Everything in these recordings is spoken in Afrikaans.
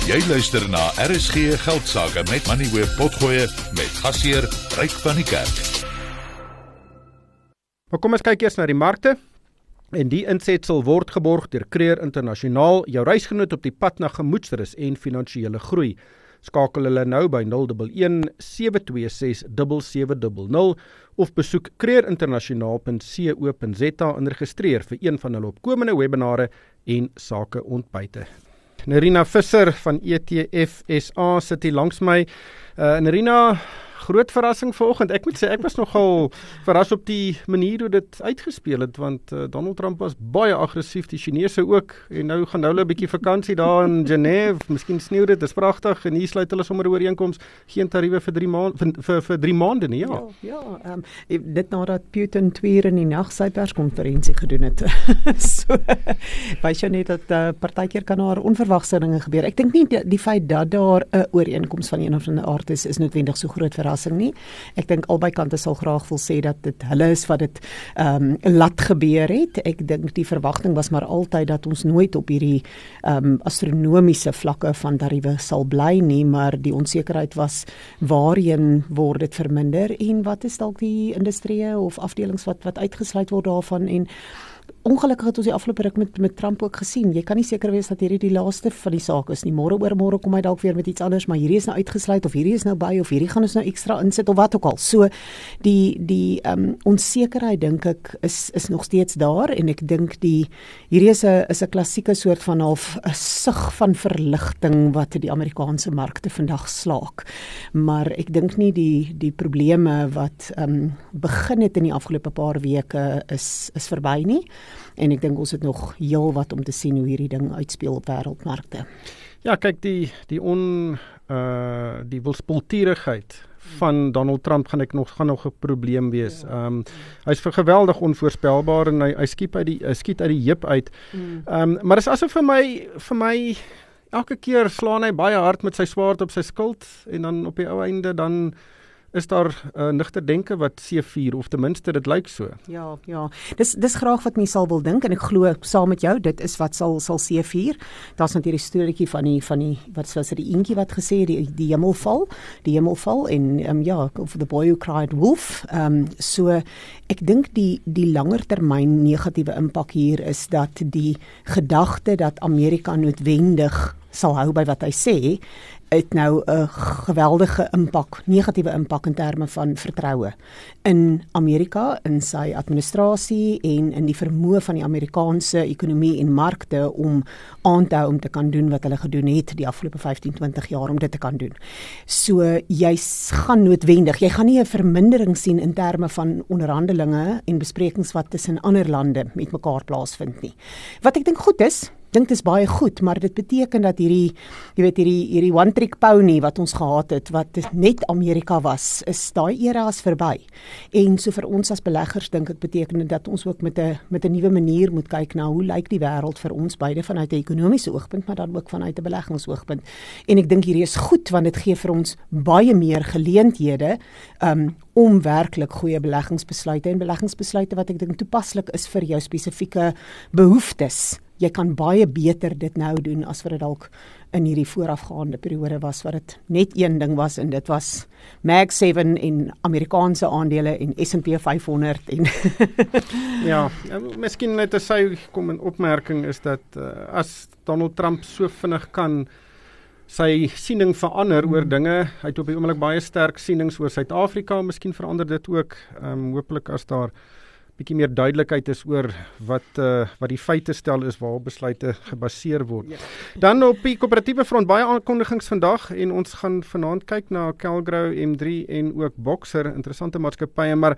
Jy luister na RSG Geldsaake met Money Web Potgoe met gasheer Ryk van die Kerk. Maar kom ons kyk eers na die markte. En die insetsel word geborg deur Creer Internasionaal, jou reisgenoot op die pad na gemoedsrus en finansiële groei. Skakel hulle nou by 011 726 7700 of besoek creerinternasionaal.co.za en registreer vir een van hulle opkomende webinare en sakeontbyte. Nerina Visser van ETF SA sit hier langs my. Nerina, groot verrassing vanoggend. Ek moet sê, ek was nogal verras op die manier hoe dit uitgespeel het, want Donald Trump was baie aggressief, die Chinese ook, en nou gaan hulle 'n bietjie vakansie daar in Genève, miskien sneeu dit, is pragtig, en hier sluit hulle sommer 'n ooreenkoms, geen tariewe vir 3 maande, vir 3 maande nie, ja. Dit nadat Putin 2 uur in die nag sy perskonferensie gedoen het. So, weet jy net dat partykeer kan daar onverwagse dinge gebeur. Ek dink nie die feit dat daar 'n ooreenkoms van een of ander aard is noodwendig so groot verrassing nie. Ek dink albei kante sal graag wil sê dat dit hulle is wat dit laat gebeur het. Ek dink die verwagting was maar altyd dat ons nooit op hierdie astronomiese vlakke van tariewe sal bly nie, maar die onsekerheid was waarheen word dit verminder en wat is dalk die industrieë of afdelings wat uitgesluit word daarvan. En ongelukkig het ons die afgelope ruk met Trump ook gesien. Jy kan nie seker wees dat hierdie die laaste van die saak is nie. Môre kom hy dalk weer met iets anders, maar hierdie is nou uitgesluit of hierdie is nou by of hierdie gaan ons nou ekstra insit of wat ook al. So die onsekerheid dink ek is nog steeds daar en ek dink hierdie is 'n klassieke soort van 'n sug van verligting wat die Amerikaanse markte vandag slaak. Maar ek dink nie die probleme wat begin het in die afgelope paar weke is verby nie. En ek dink ons het nog heel wat om te sien hoe hierdie ding uitspeel op wêreldmarkte. Ja, kyk, die wispelturigheid van Donald Trump gaan nog 'n probleem wees. Hy's geweldig onvoorspelbaar en hy skiet uit die heup uit. Maar dit is asof vir my elke keer slaan hy baie hard met sy swaard op sy skild en dan op die ou einde dan is daar nigter denke wat C4 of ten minste dit lyk so. Ja. Dis graag wat mense sal wil dink en ek glo saam met jou, dit is wat sal C4. Daar's natuurlik die storieetjie van die wat was dit die eentjie wat gesê die hemelval en of the boy who cried wolf. So ek dink die langer termyn negatiewe impak hier is dat die gedagte dat Amerika noodwendig sal hou by wat hy sê, het nou 'n geweldige negatiewe impak in terme van vertroue in Amerika, in sy administrasie en in die vermoë van die Amerikaanse ekonomie en markte om aan te hou om te kan doen wat hulle gedoen het die afgelope 15-20 jaar om dit te kan doen. So jy gaan nie 'n vermindering sien in terme van onderhandelinge en besprekings wat tussen ander lande met mekaar plaasvind nie. Wat ek dink goed is, dink dit is baie goed, maar dit beteken dat hierdie one trick pony wat ons gehad het, wat net Amerika was, is daai era is verby. En so vir ons as beleggers dink ek beteken dit dat ons ook met 'n nuwe manier moet kyk na hoe lyk die wêreld vir ons beide vanuit 'n ekonomiese oogpunt, maar dan ook vanuit 'n beleggingsoogpunt. En ek dink hierdie is goed want dit gee vir ons baie meer geleenthede om werklik goeie beleggingsbesluite en beleggingsbesluite wat ek dink toepaslik is vir jou spesifieke behoeftes. Jy kan baie beter dit nou doen as wat dit dalk in hierdie voorafgaande periode was, wat dit net een ding was, en dit was Mag 7 en Amerikaanse aandele en S&P 500 en Ja, miskien net as sy kom in opmerking is dat as Donald Trump so vinnig kan sy siening verander oor dinge, hy het op die oomblik baie sterk sienings oor Suid-Afrika, miskien verander dit ook, hopelik as daar bietjie meer duidelikheid is oor wat die feite stel is waar besluite gebaseer word. Ja. Dan op die koöperatiewe front baie aankondigings vandag en ons gaan vanaand kyk na Calgro, M3 en ook Boxer, interessante maatskappye, maar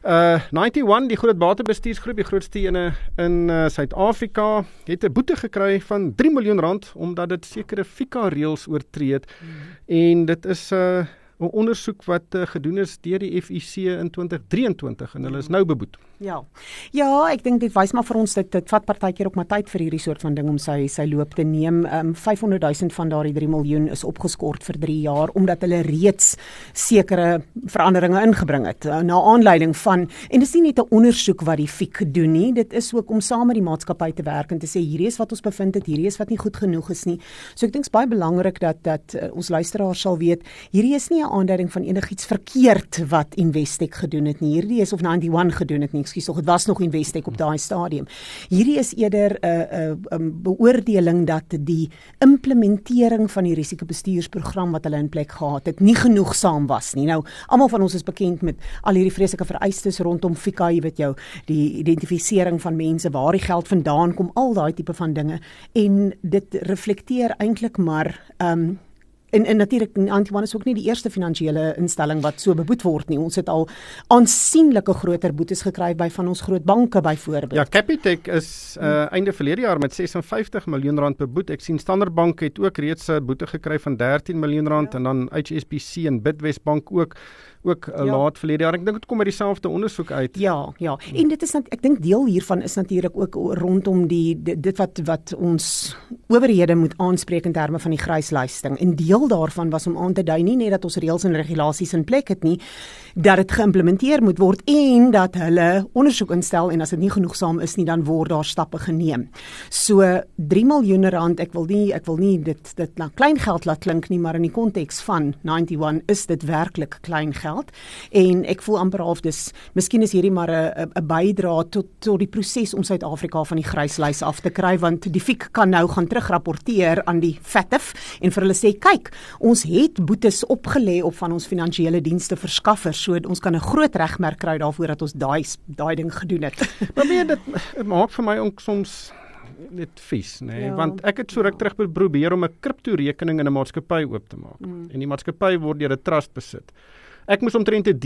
91, die groot batebestuursgroep, die grootste ene in Suid-Afrika, het 'n boete gekry van R3 miljoen omdat dit sekere FICA-reëls oortree het. En dit is 'n ondersoek wat gedoen is deur die FIC in 2023 en hulle is nou beboet. Ja, ek dink dit wys maar vir ons dit vat partykeer ook maar tyd vir hierdie soort van ding om sy loop te neem. 500,000 van daardie 3 miljoen is opgeskort vir 3 jaar omdat hulle reeds sekere veranderinge ingebring het na aanleiding van, en dit is nie net 'n ondersoek wat die FIK doen nie, dit is ook om saam met die maatskappy te werk en te sê hierdie is wat ons bevind het, hierdie is wat nie goed genoeg is nie. So ek dink dit is baie belangrik dat ons luisteraars sal weet, hierdie is nie 'n aanduiding van enigiets verkeerd wat Investec gedoen het nie. Hierdie is of 91 gedoen het nie. Dit was nog Investec op daai stadium. Hierdie is eerder 'n beoordeling dat die implementering van die risikobestuursprogram wat hulle in plek gehad het, nie genoegsaam was nie. Nou, almal van ons is bekend met al hierdie vreeslike vereistes rondom FICA, jy weet jou, die identifisering van mense, waar die geld vandaan kom, al daai tipe van dinge. En dit reflekteer eintlik maar En natuurlik, Antiwan is ook nie die eerste finansiële instelling wat so beboet word nie. Ons het al aansienlike groter boetes gekry by van ons groot banke byvoorbeeld. Ja, Capitec is einde verlede jaar met 56 miljoen rand beboet. Ek sien Standard Bank het ook reeds 'n boete gekry van 13 miljoen rand en dan HSBC en Bidwest Bank ook laat verlede jaar. Ek dink dit kom uit dieselfde ondersoek uit. Ja. En dit is ek dink deel hiervan is natuurlik ook rondom dit wat ons owerhede moet aanspreek in terme van die grysluisting. En deel daarvan was om aan te dui nie net dat ons reëls en regulasies in plek het nie, dat dit geïmplementeer moet word en dat hulle ondersoek instel en as dit nie genoegsaam is nie, dan word daar stappe geneem. So 3 miljoen rand, ek wil nie dit na klein geld laat klink nie, maar in die konteks van 91 is dit werklik klein geld. En ek voel amper half miskien is hierdie maar 'n bydra tot die proses om Suid-Afrika van die gryslys af te kry, want die FIK kan nou gaan terugrapporteer aan die FATF en vir hulle sê, kyk, ons het boetes opgelê op van ons finansiële dienste verskaffers, so ons kan 'n groot regmerk kry daarvoor dat ons daai ding gedoen het. Maar weet dit maak vir my ook soms net vies, nee, Ja. Want ek het so ruk terug probeer om 'n kriptorekening in 'n maatskappy oop te maak. En die maatskappy word deur 'n trust besit. Ek moes omtrent 'n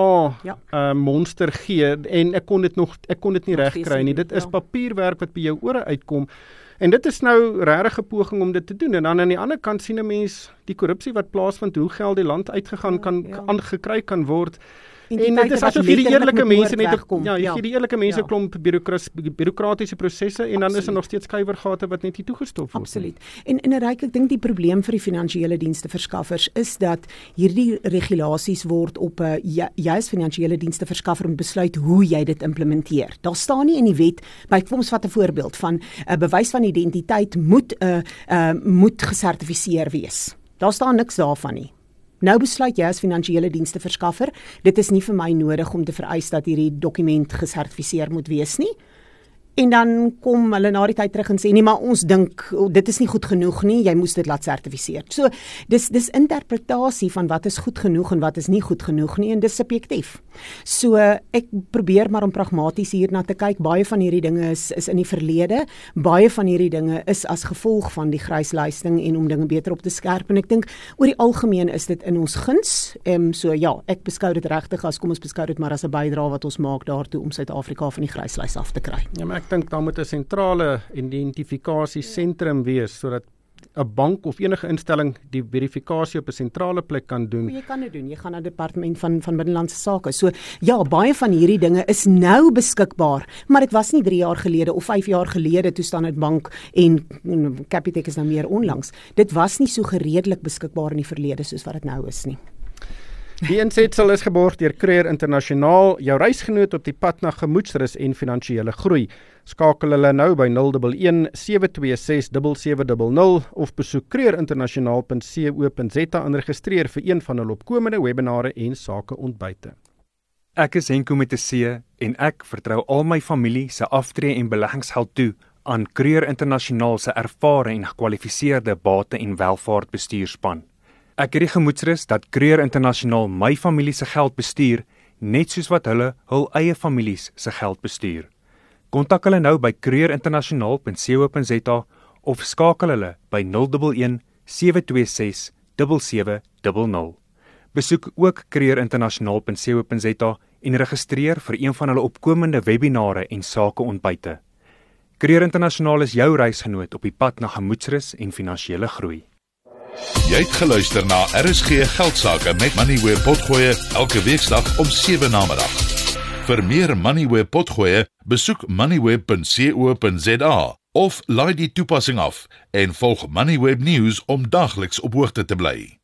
DNA monster gee en ek kon dit nie reg kry nie. Dit is papierwerk wat by jou ore uitkom. En dit is nou regtig 'n poging om dit te doen. En dan aan die ander kant sien 'n mens die korrupsie wat plaasvind, hoe geld die land uitgegaan aangekry kan word. En dit is asof hierdie eerlike mense hierdie eerlike mense klomp bureaukratiese prosesse en dan is daar nog steeds kuiwergate wat net nie toegestop word. Absoluut. En Ryk, ek dink die probleem vir die finansiële dienste verskaffers is dat hierdie regulasies word op 'n jy as finansiële dienste verskaffer om besluit hoe jy dit implementeer. Daar staan nie in die wet, kom ons vat 'n voorbeeld van 'n bewys van identiteit moet gesertifiseer wees. Daar staan niks daarvan nie. Nou besluit jy as finansiële dienste verskaffer, dit is nie vir my nodig om te vereis dat hierdie dokument gesertifiseer moet wees nie. En dan kom hulle na die tyd terug en sê, nee, maar ons dink, dit is nie goed genoeg nie, jy moes dit laat sertifiseer. So, dis interpretasie van wat is goed genoeg en wat is nie goed genoeg nie, en dis subjektief. So, ek probeer maar om pragmaties hierna te kyk, baie van hierdie dinge is in die verlede, baie van hierdie dinge is as gevolg van die grysluisting en om dinge beter op te skerp, en ek dink, oor die algemeen is dit in ons guns, so ja, ek beskou dit regtig kom ons beskou dit maar as 'n bydra wat ons maak daartoe om Suid-Afrika van die grysluis af te kry. Ja, maar ek dink daar moet 'n sentrale identifikasiesentrum wees sodat 'n bank of enige instelling die verifikasie op 'n sentrale plek kan doen. Jy kan dit doen. Jy gaan na die departement van binnelandse sake. So ja, baie van hierdie dinge is nou beskikbaar, maar dit was nie 3 jaar gelede of 5 jaar gelede toe Standard Bank en Capitec is nou meer onlangs. Dit was nie so gereedelik beskikbaar in die verlede soos wat dit nou is nie. Die insetsel is geborg deur Creer Internasionaal, jou reisgenoot op die pad na gemoedsrus en finansiële groei. Skakel hulle nou by 011 726 7700 of besoek creerinternasionaal.co.za en registreer vir een van hulle opkomende webinare en sakeontbyte. Ek is Henko met 'n C en ek vertrou al my familie se aftree en beleggingsgeld toe aan Creer Internasionaal se ervare en gekwalifiseerde bate- en welvaartbestuurspan. Ek het die gemoedsrus dat Creer Internasionaal my familie se geld bestuur, net soos wat hulle hul eie families se geld bestuur. Kontak hulle nou by creerinternasionaal.co.za of skakel hulle by 011 726 7700. Besoek ook creerinternasionaal.co.za en registreer vir een van hulle opkomende webinare en sakeontbyte. Creer Internasionaal is jou reisgenoot op die pad na gemoedsrus en finansiële groei. Jy het geluister na RSG Geldsaake met Money Web Potgoe elke weeksdag om 7 namiddag. Vir meer Moneyweb potgoeie, besoek moneyweb.co.za of laai die toepassing af en volg Moneyweb News om dagliks op hoogte te bly.